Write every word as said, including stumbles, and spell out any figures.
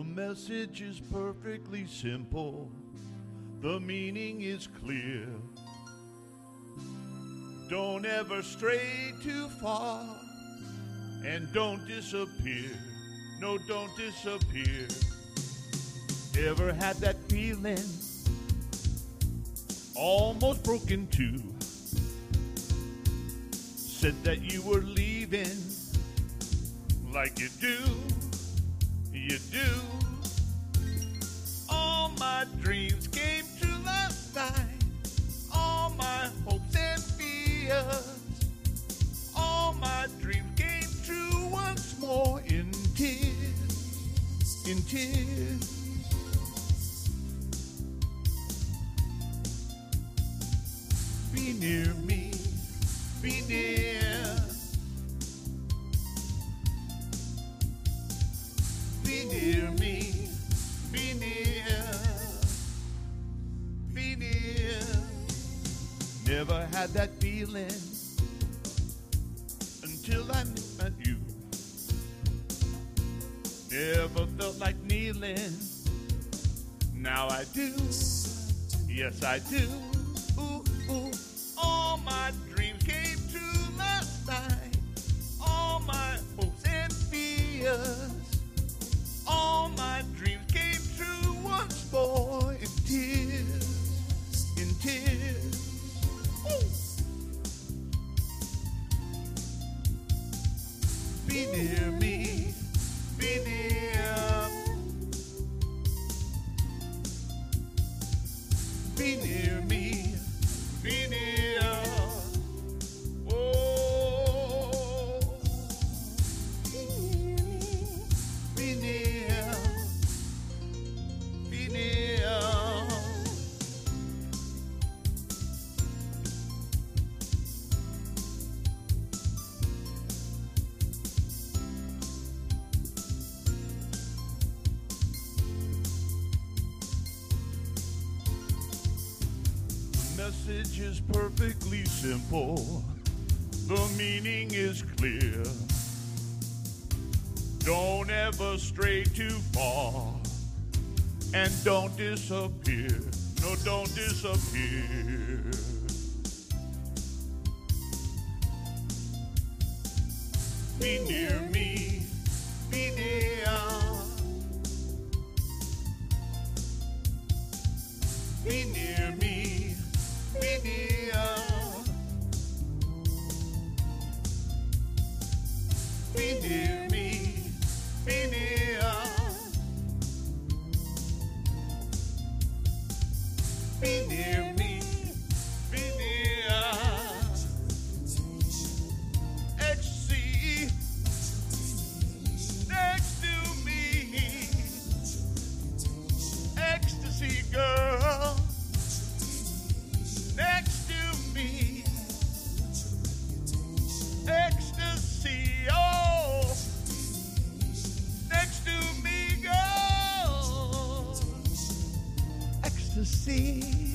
message is perfectly simple. The meaning is clear. Don't ever stray too far, and don't disappear. No, don't disappear. Ever had that feeling, almost broken too? Said that you were leaving, like you do, you do. All my dreams came true last night, all my hopes and fears. All my dreams came true once more in tears, in tears. Be near me, be near. Be near me, be near, be near. Never had that feeling until I met you. Never felt like kneeling. Now I do, yes I do. Ooh, ooh. All my dreams came true last night. All my hopes and fears. All my dreams came true once more in tears, in tears. Ooh. Be near me, be near. Be near me, be near. Oh, be near, be near. The message is perfectly simple. The meaning is clear. Don't ever stray too far, and don't disappear. No, don't disappear. Be near me, be near. Be near me, be near. Be near me, be near. Be near me, be near. Ecstasy next to me. Ecstasy, girl, next to me. Ecstasy, oh, next to me, girl. Ecstasy.